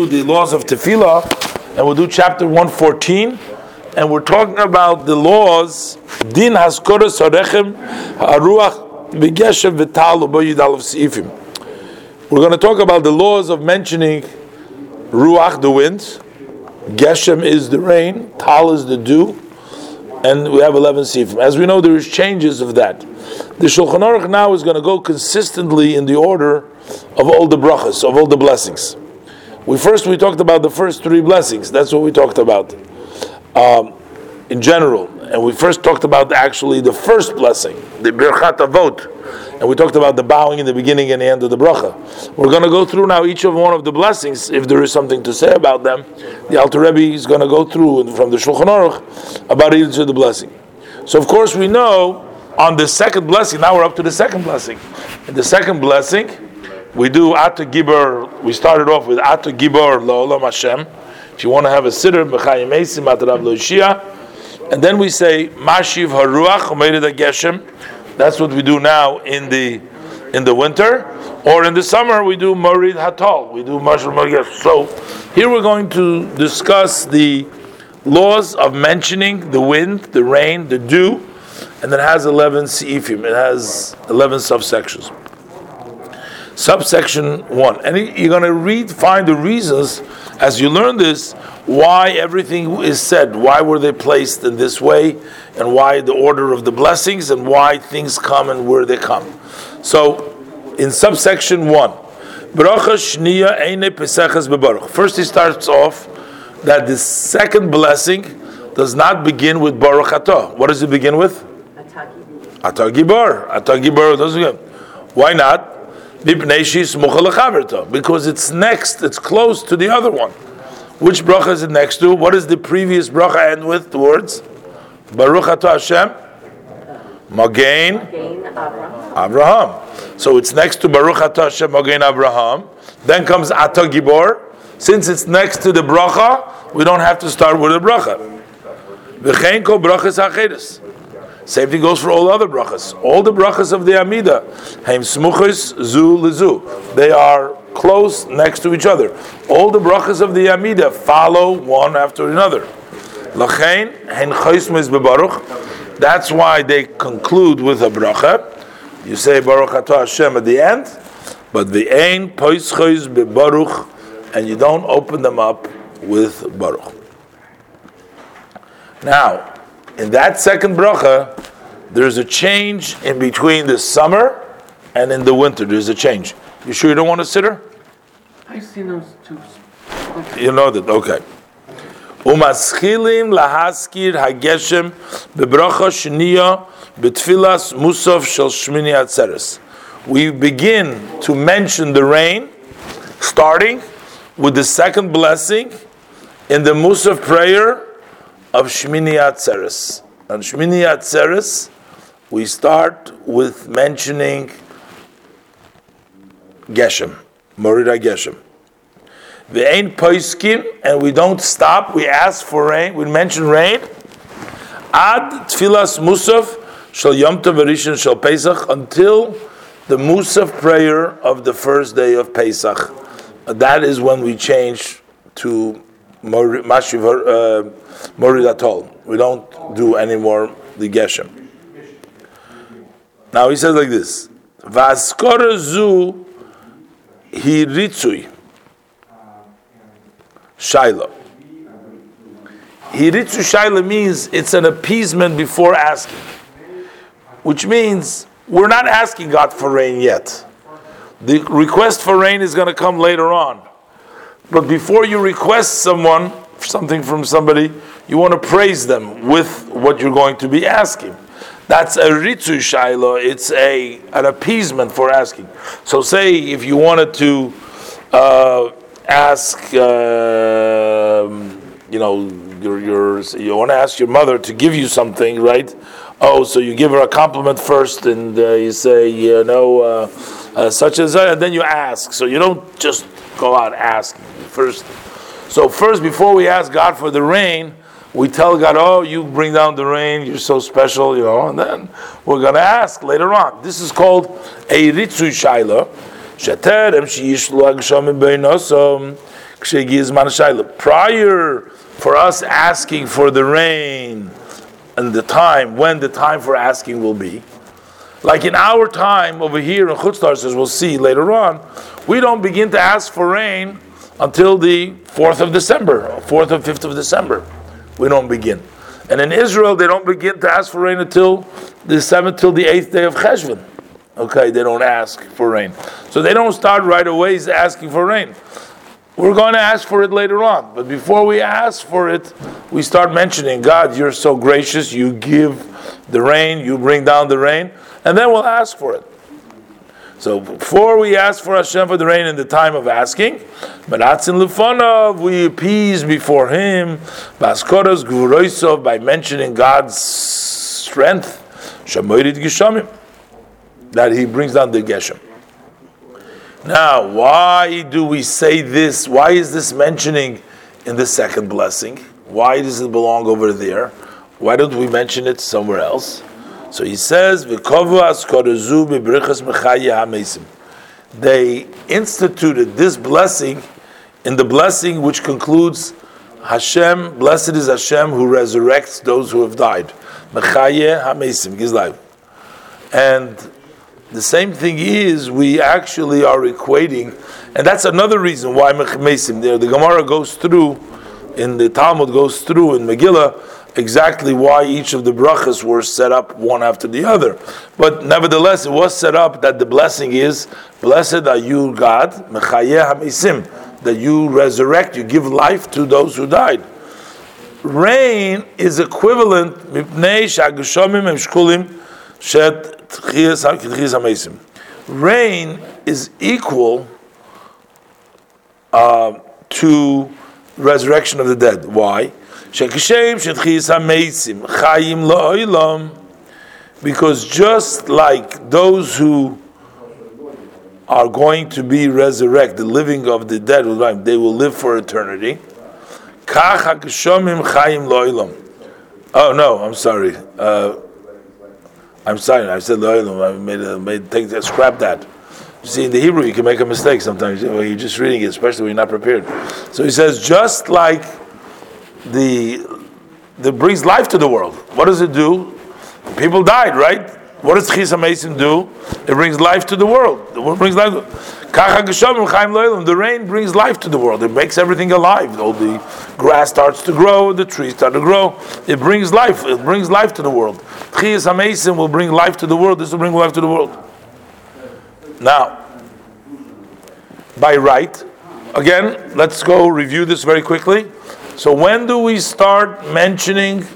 do the laws of tefillah, and we'll do chapter 114, and we're talking about the laws, din haskoros harechem haruach v'geshem v'tal u'boyid alav seifim. We're going to talk about the laws of mentioning ruach, the wind, geshem is the rain, tal is the dew, and we have 11 seifim. As we know, there is changes of that. The Shulchan Aruch now is going to go consistently in the order of all the brachas, of all the blessings. We talked about the first 3 blessings. That's what we talked about in general. And we first talked about actually the first blessing, the Birchat Avot. And we talked about the bowing in the beginning and the end of the bracha. We're going to go through now each of one of the blessings, if there is something to say about them. The Alter Rebbe is going to go through from the Shulchan Aruch about each of the blessing. So of course we know on the second blessing, now we're up to the second blessing. In the second blessing, we do Ata Gibor. We started off with Ata Gibor La'olam Hashem. If you want to have a siddur, B'chayim Eisim Atarav Lo'ishia, and then we say Mashiv Haruach Umerid HaGeshem. That's what we do now in the winter, or in the summer we do Morid Hatal. We do Mashiv Haruach. So here we're going to discuss the laws of mentioning the wind, the rain, the dew, and it has 11 seifim. It has 11 subsections. Subsection 1, and you're going to find the reasons as you learn this, why everything is said, why were they placed in this way, and why the order of the blessings, and why things come and where they come. So, in subsection 1, Bracha Shniya Eine Peseches Bebaruch. First he starts off that the second blessing does not begin with Baruch Atah. What does it begin with? Atah Gibor. Atah Gibor doesn't begin. Why not? Because it's next, it's close to the other one. Which bracha is it next to? What does the previous bracha end with? The words? Baruch Atah Hashem Magen Abraham. So it's next to Baruch Atah Hashem Magen Abraham. Then comes Atah Gibor. Since it's next to the bracha, we don't have to start with the bracha. V'chein kol brachas hacheres. Same thing goes for all other brachas. All the brachas of the Amida, Haim Smuchis Zu Lizu. They are close next to each other. All the brachas of the Amida follow one after another. Lachein Hein Chaismis Bebaruch. That's why they conclude with a bracha. You say Baruch Atah Hashem at the end, but the Ein Poischos Bebaruch, and you don't open them up with Baruch. Now, in that second bracha, there's a change in between the summer and in the winter. There's a change. You sure you don't want to sit her? I've seen those two. You know that, okay. Umaschilim lahaskir hageshem bebracha shniya betfilas musaf shel shmini atzeres. We begin to mention the rain, starting with the second blessing in the musaf prayer of Shmini Atzeres. On Shmini Atzeres, we start with mentioning Geshem, Morida Geshem. We ain't poiskim, and we don't stop. We ask for rain. We mention rain. Ad Tfilas Musaf Shal Yom Tov Rishon Shal Pesach, until the Musaf prayer of the first day of Pesach. That is when we change to Mashiv Morid Atol. We don't do anymore the Geshem. Now he says like this: Vaskora zu hiritzui shaila. Hiritzu shaila means it's an appeasement before asking, which means we're not asking God for rain yet. The request for rain is going to come later on. But before you request something from somebody, you want to praise them with what you're going to be asking. That's a ritzu shaila. It's an appeasement for asking. So say if you wanted to ask, you want to ask your mother to give you something, right? Oh, so you give her a compliment first, and you say, such as that, and then you ask. So you don't just go out asking first. So first, before we ask God for the rain, we tell God, oh, you bring down the rain, you're so special, and then we're going to ask later on. This is called a ritzu shaila. Prior for us asking for the rain and the time, when the time for asking will be. Like in our time over here in Chutz La'aretz, as we'll see later on, we don't begin to ask for rain until the 4th of December, 4th or 5th of December. We don't begin. And in Israel, they don't begin to ask for rain until the 7th till the 8th day of Cheshvan. Okay, they don't ask for rain. So they don't start right away asking for rain. We're going to ask for it later on. But before we ask for it, we start mentioning, God, you're so gracious, you give the rain, you bring down the rain, and then we'll ask for it. So before we ask for Hashem for the rain in the time of asking, Meratzin Lefonov, we appease before Him, Baskoros Guroisov, by mentioning God's strength, Shamoirid Geshamim, that He brings down the Geshem. Now, why do we say this? Why is this mentioning in the second blessing? Why does it belong over there? Why don't we mention it somewhere else? So he says, they instituted this blessing in the blessing which concludes Hashem, blessed is Hashem who resurrects those who have died. Gives life. And the same thing is, we actually are equating, and that's another reason why Mesim. The Gemara goes through, in the Talmud goes through, in Megillah, exactly why each of the brachas were set up one after the other. But nevertheless, it was set up that the blessing is, blessed are you, God, Mechayeh HaMesim, that you resurrect, you give life to those who died. Rain is equivalent, Mipnei Shagushamim Em Shkulim Shet Rain is equal to resurrection of the dead. Why? Because just like those who are going to be resurrected, the living of the dead, they will live for eternity. Oh no, I'm sorry. I said lo'olam. Scrap that. You see, in the Hebrew, you can make a mistake sometimes when you're just reading it, especially when you're not prepared. So he says, just like that brings life to the world. What does it do? People died, right? What does Chis HaMesim do? It brings life to the world. The world brings life. The rain brings life to the world. It makes everything alive. All the grass starts to grow, the trees start to grow. It brings life. It brings life to the world. Chis HaMesim will bring life to the world. This will bring life to the world. Now, by right, again, let's go review this very quickly. So when do we start mentioning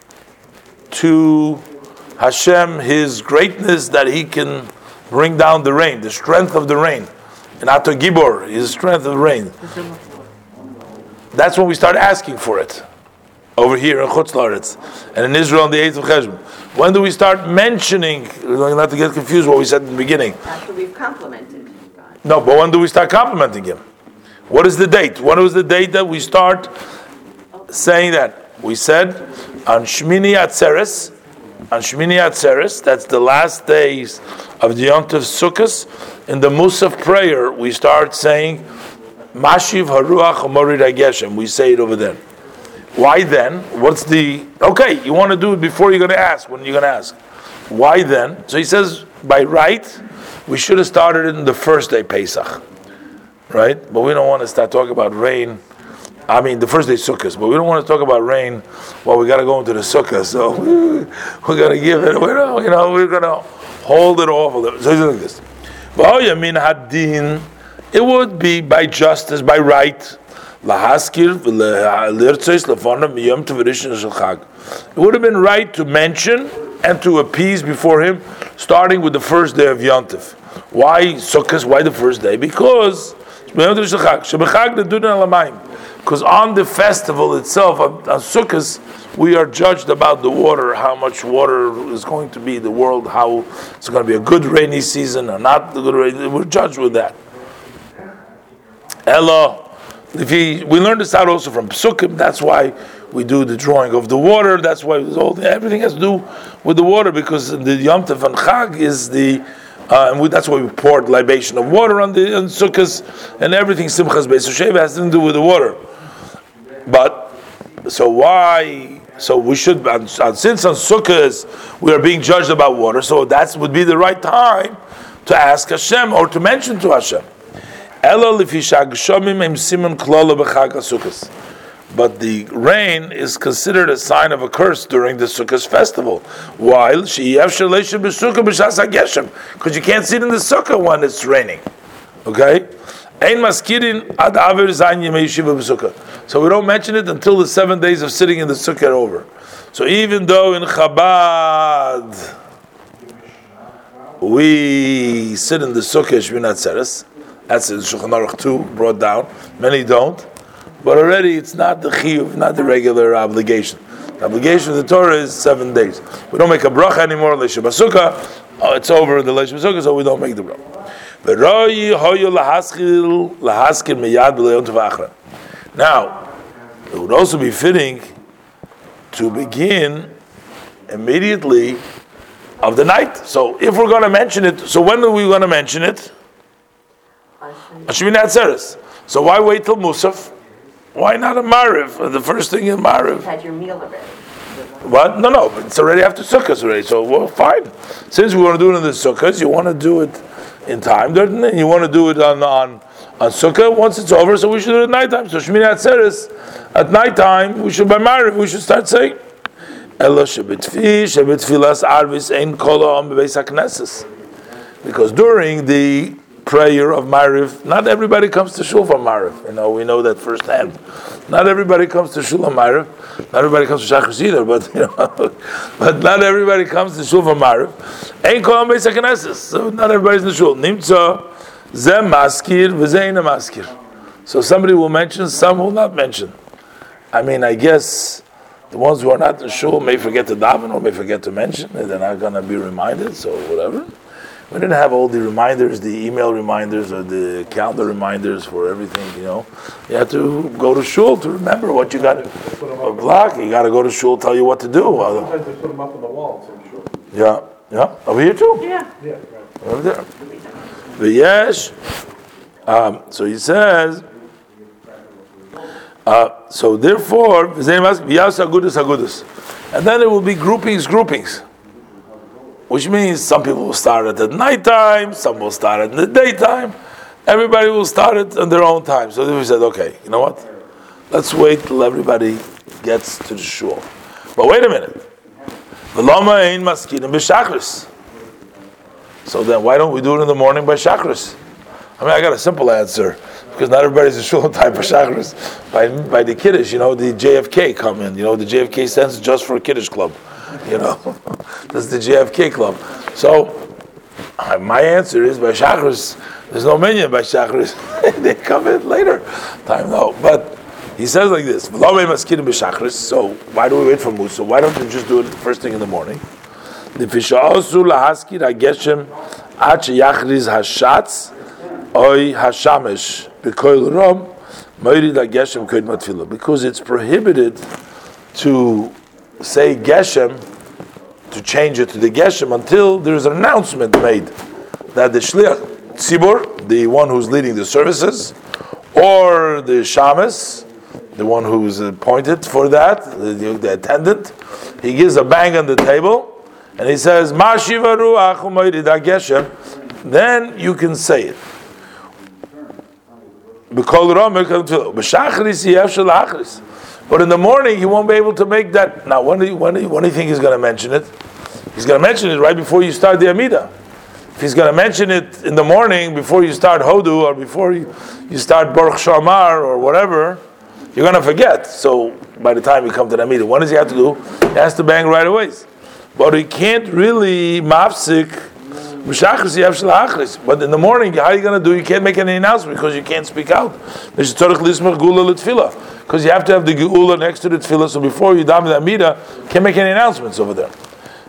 to Hashem His greatness that He can bring down the rain, the strength of the rain? And Ato Gibor, His strength of the rain. That's when we start asking for it. Over here in Chutz La'aretz. And in Israel on the 8th of Cheshvan. When do we start mentioning, not to get confused what we said in the beginning. After we've complimented God. No, but when do we start complimenting Him? What is the date? What was the date that we start saying that? We said on Shmini Atzeres, that's the last days of the Yom Tov Sukkos. In the Musaf prayer, we start saying, Mashiv Haruach Morid HaGeshem. We say it over there. Why then? Okay, you want to do it before you're going to ask. When you're going to ask. Why then? So he says, by right, we should have started in the first day Pesach. Right? But we don't want to start talking about rain. I mean, the first day Sukkot, but we don't want to talk about rain while we got to go into the Sukkah. So we're going to give it, we're going to hold it off a little. So he's like this. It would be by justice, by right. It would have been right to mention and to appease before Him, starting with the first day of Yom Tov. Why Sukkot? Why the first day? Because on the festival itself, on Sukkot, we are judged about the water, how much water is going to be in the world, how it's going to be a good rainy season or not a good rainy. We're judged with that. Ella. We learned this out also from Psukim. That's why we do the drawing of the water. That's why everything has to do with the water, because the Yom Tov and Chag is the That's why we poured libation of water on sukkahs and everything. Simchas Beis Sheva has nothing to do with the water. But so why? So we should, since on sukkahs we are being judged about water, so that would be the right time to ask Hashem or to mention to Hashem. But the rain is considered a sign of a curse during the Sukkot festival. While because you can't sit in the sukkah when it's raining. Okay? So we don't mention it until the 7 days of sitting in the sukkah are over. So even though in Chabad we sit in the sukkah Shmini Atzeres, that's in Shulchan Aruch 2 brought down. Many don't. But already it's not the chiyuv, not the regular obligation. The obligation of the Torah is 7 days. We don't make a bracha anymore, Leisha Basukah. It's over the Leisha Basukah, so we don't make the bracha. Now, it would also be fitting to begin immediately of the night. So if we're going to mention it, so when are we going to mention it? Shmini Atzeres. So why wait till Musaf? Why not a Mariv? The first thing in Mariv. You had your meal already. What? No, but it's already after Sukkot already. So well, fine. Since we want to do it in the Sukkot, you want to do it in time, don't you? You want to do it on Sukkot once it's over. So we should do it at nighttime. So Shmini Atzeres at nighttime we should by Mariv we should start saying. Because during the prayer of Mariv, not everybody comes to shul for Mariv. We know that firsthand. Not everybody comes to shul for Mariv. Not everybody comes to Shachris either, but but not everybody comes to shul for Mariv. Ein kol Beis HaKnesses. So not everybody's in the shul. Nimtza ze maskir v'ze eina maskir. So somebody will mention, some will not mention. I guess the ones who are not in shul may forget to daven or may forget to mention, and they're not going to be reminded. So whatever. We didn't have all the reminders, the email reminders or the calendar reminders for everything, You have to go to shul to remember what you got to block. You got to go to shul, tell you what to do. Sometimes they put them up on the wall, so I'm sure. Yeah. Over here too? Yeah. Over there. But yes. So he says, so therefore, and then it will be groupings. Which means some people will start it at night time, some will start it in the daytime. Everybody will start it on their own time. So then we said, okay, you know what? Let's wait till everybody gets to the shul. But wait a minute. So then why don't we do it in the morning by Shachris? I got a simple answer. Because not everybody's in shul on time for Shachris. By the Kiddush, the JFK come in. The JFK stands just for a Kiddush club. That's the JFK club. So, my answer is by Shachris. There's no minyan by Shachris. They come in later. Time no. But he says like this. So why do we wait for Musa? Why don't you just do it the first thing in the morning? Because it's prohibited to say Geshem, to change it to the Geshem until there is an announcement made that the Shliach Tzibur, the one who's leading the services, or the Shames, the one who's appointed for that, the attendant, he gives a bang on the table and he says, Ma Shiva Ruach U'Moirida Geshem, then you can say it. But in the morning, he won't be able to make that. Now, when do you think he's going to mention it? He's going to mention it right before you start the Amidah. If he's going to mention it in the morning before you start Hodu or before you start Baruch Shamar or whatever, you're going to forget. So by the time you come to the Amidah, what does he have to do? He has to bang right away. But he can't really mafsik. But in the morning, how are you going to do? You can't make any announcement because you can't speak out. Because you have to have the geula next to the tefillah. So before you daven the Amidah, you can't make any announcements over there.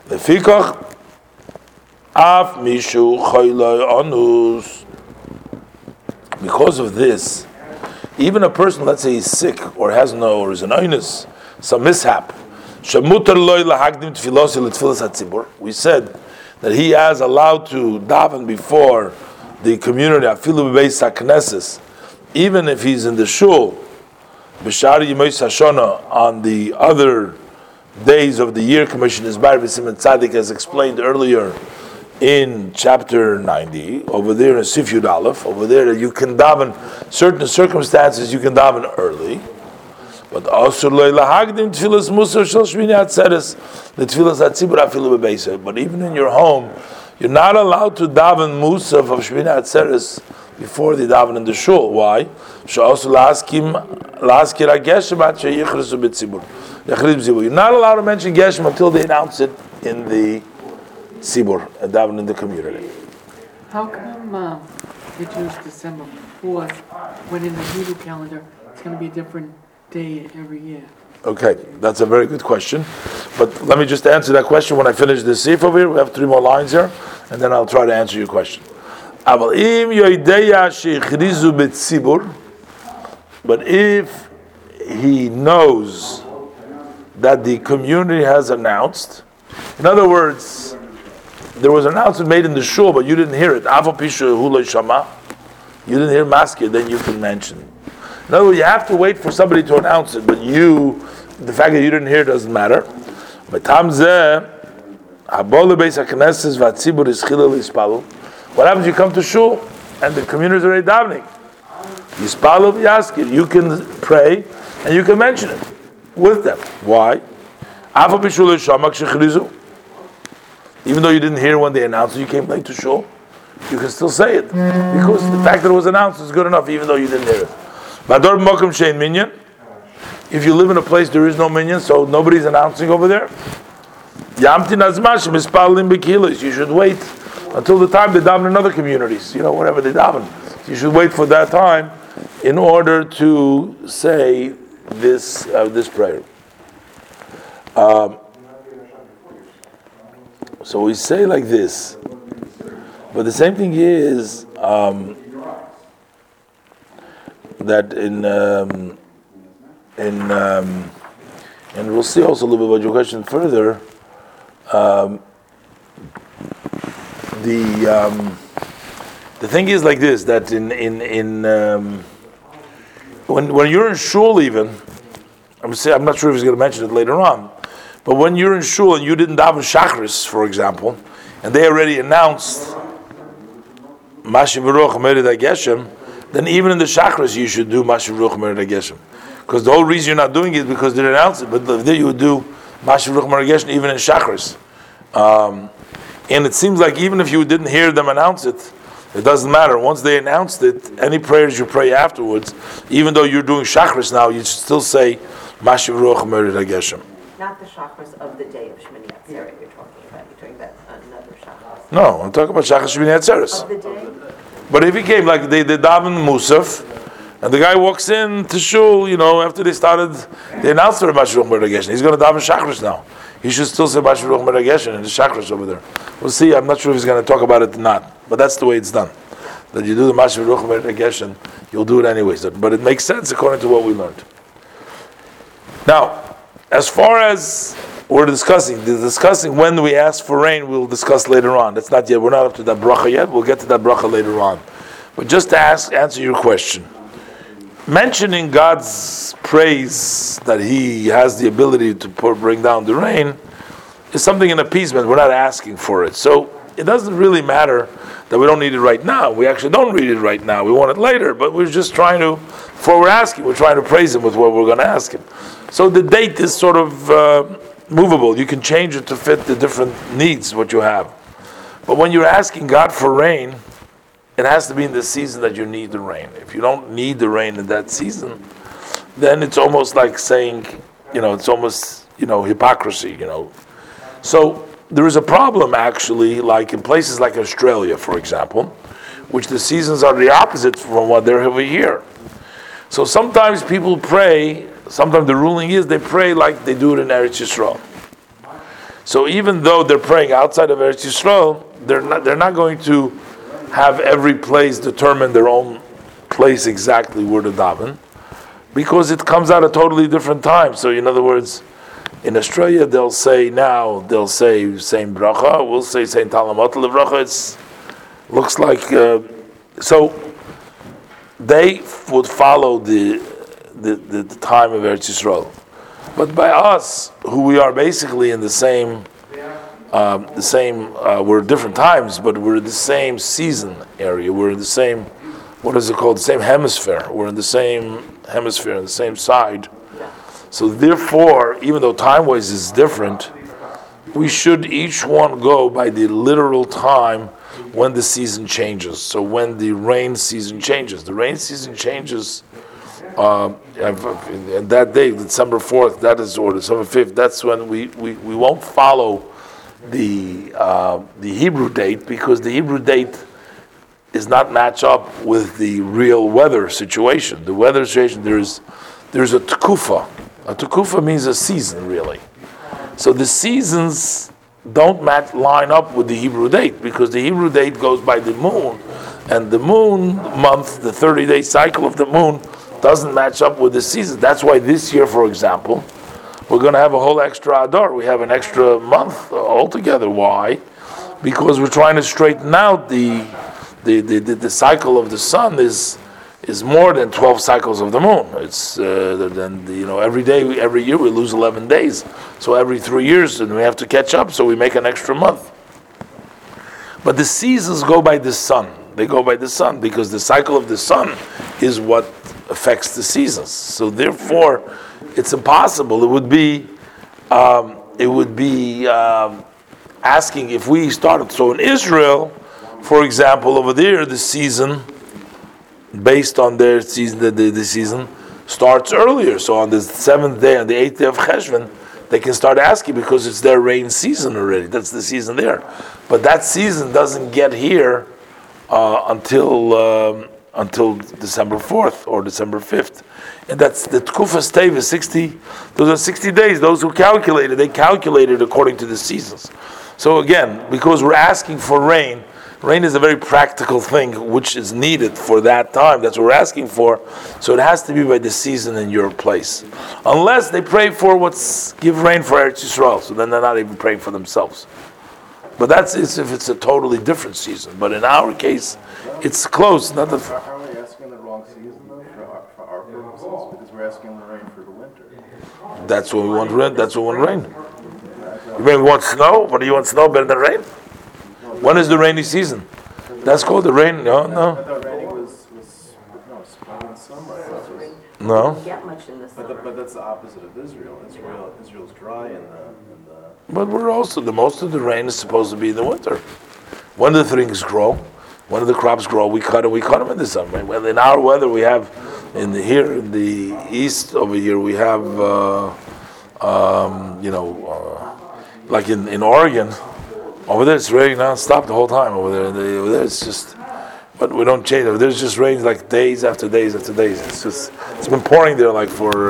Because of this, even a person, let's say he's sick or has or is an oinus, some mishap. We said that he has allowed to daven before the community, afilu b'beis hakneses, even if he's in the shul, b'shari yemos hashana, on the other days of the year, Commission is Bar B'Simen Tzadik, as explained earlier in chapter 90, over there in Sif Yud Aleph, over there you can daven, certain circumstances you can daven early, but also lo lahagdim tfilas musar shel shmini atzeres, the tfilas atzibur afilu b'beisa. But even in your home, you're not allowed to daven musaf of shmini atzeres before they daven in the shul. Why? Also laskir hageshem at sheyichresu b'tzibur. You're not allowed to mention geshem until they announce it in the tzibur, daven in the community. How come they choose December 4th when in the Hebrew calendar it's going to be a different day every year? Okay, that's a very good question. But let me just answer that question when I finish this sif over here. We have 3 more lines here, and then I'll try to answer your question. But if he knows that the community has announced, in other words, there was an announcement made in the shul, but you didn't hear it. You didn't hear maskir, then you can mention. In other words, you have to wait for somebody to announce it, but the fact that you didn't hear doesn't matter. What happens if you come to shul and the community is already davening? You can pray and you can mention it with them. Why? Even though you didn't hear when they announced it, you came late to shul, you can still say it. Because the fact that it was announced is good enough even though you didn't hear it. If you live in a place there is no minyan, so nobody's announcing over there, you should wait until the time they daven in other communities, wherever they daven. You should wait for that time in order to say this prayer. So we say like this, but the same thing is that and we'll see also a little bit about your question further. The thing is like this, that when you're in shul, even I'm not sure if he's going to mention it later on, but when you're in shul and you didn't daven shachris, for example, and they already announced Mashiv Baruch Merid HaGeshem, then even in the shachris you should do Mashiv Baruch Merid HaGeshem, because the whole reason you're not doing it is because they announced it. But there you would do Mashiv Baruch Merid HaGeshem even in shachris. And it seems like even if you didn't hear them announce it, it doesn't matter. Once they announced it, any prayers you pray afterwards, even though you're doing shachris now, you should still say Mashiv Baruch Merid HaGeshem. Not the chakras of the day of Shmini Atzeret you're talking about. You're talking about another chakras. No, I'm talking about Shachar Shmini Atzeres. Of the day? But if he came, like they daven Musaf, and the guy walks in to shul, after they announced the Mashiv Baruch Merid HaGeshem, he's going to daven Shachris now. He should still say Mashiv Baruch Merid HaGeshem in the Shachris over there. We'll see, I'm not sure if he's going to talk about it or not, but that's the way it's done. That you do the Mashiv Baruch Merid HaGeshem, you'll do it anyways. But it makes sense according to what we learned. Now, as far as we're discussing when we ask for rain, we'll discuss later on. That's not yet. We're not up to that bracha yet. We'll get to that bracha later on. But just to answer your question, mentioning God's praise that He has the ability to bring down the rain is something in appeasement. We're not asking for it, so it doesn't really matter that we don't need it right now. We actually don't need it right now. We want it later, but we're just trying to. Before we're asking, we're trying to praise Him with what we're going to ask Him. So the date is sort of movable. You can change it to fit the different needs, what you have. But when you're asking God for rain, it has to be in the season that you need the rain. If you don't need the rain in that season, then it's almost like saying, it's almost, hypocrisy, So there is a problem actually, like in places like Australia, for example, which the seasons are the opposite from what they're over here. So sometimes people pray. Sometimes the ruling is they pray like they do it in Eretz Yisrael. So even though they're praying outside of Eretz Yisrael, they're not going to have every place determine their own place exactly where to daven, because it comes at a totally different time. So in other words, In Australia, they'll say same bracha. We'll say same Talamot Levracha. It looks like so. They would follow the time of Eretz Yisrael, but by us, who we are basically in the same, we're different times, but we're in the same season area. We're in the same, what is it called? The same hemisphere. We're in the same hemisphere, on the same side. So therefore, even though time-wise is different, we should each one go by the literal time when the season changes. So when the rain season changes. The rain season changes and that day, December 4th, that is, or December 5th, that's when we won't follow the Hebrew date, because the Hebrew date is not match up with the real weather situation. The weather situation, there's a tekufa. A tekufa means a season, really. So the seasons don't line up with the Hebrew date, because the Hebrew date goes by the moon, and the moon month, the 30-day cycle of the moon, doesn't match up with the season. That's why this year, for example, we're going to have a whole extra Adar. We have an extra month altogether. Why? Because we're trying to straighten out the cycle of the sun is more than 12 cycles of the moon. It's every day, every year we lose 11 days. So every 3 years, and we have to catch up. So we make an extra month. But the seasons go by the sun. They go by the sun because the cycle of the sun is what affects the seasons. So therefore, it's impossible. It would be asking if we started. So in Israel, for example, over there, the season, based on their season, the season starts earlier. So on the 7th day, on the 8th day of Cheshvan, they can start asking because it's their rain season already. That's the season there. But that season doesn't get here until December 4th or December 5th. And that's the Tkufa Stev is 60, those are 60 days. Those who calculated, they calculated according to the seasons. So again, because we're asking for rain is a very practical thing which is needed for that time. That's what we're asking for. So it has to be by the season in your place. Unless they pray for give rain for Eretz Yisrael. So then they're not even praying for themselves. But if it's a totally different season. But in our case, it's close. Not that. Are we asking the wrong season though for our purposes? Because we're asking the rain for the winter. That's what we want rain. That's what we want rain. You mean we want snow? But do you want snow better than rain? When is the rainy season? That's called the rain. No. I thought raining was spring and summer. No. Get much in the summer. But that's the opposite of Israel. Israel's dry in the. But we're also most of the rain is supposed to be in the winter. When the things grow, when the crops grow, we cut them in the summer. Well, in our weather, we have in the east over here, we have like in Oregon, over there it's raining non-stop the whole time. Over there it's just, but we don't change it. There's just rain like days after days after days. It's been pouring there like for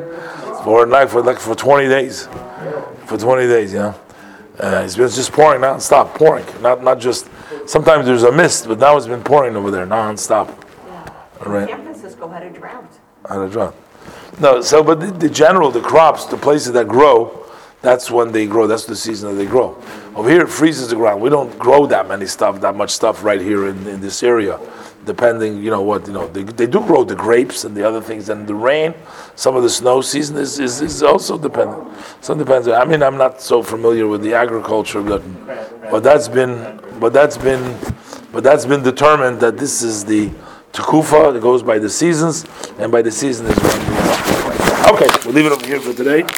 20 days. For 20 days, it's been just pouring non-stop, pouring. Not just, sometimes there's a mist, but now it's been pouring over there non-stop. Yeah. Right. San Francisco had a drought. No, so, but the crops, the places that grow, that's when they grow, that's the season that they grow. Over here it freezes the ground. We don't grow that much stuff right here in this area. Depending, they do grow the grapes and the other things, and the rain, some of the snow season is also dependent. So it depends. I mean, I'm not so familiar with the agriculture, but that's been determined that this is the tekufa that goes by the seasons, and by the season is when. Okay, we'll leave it over here for today.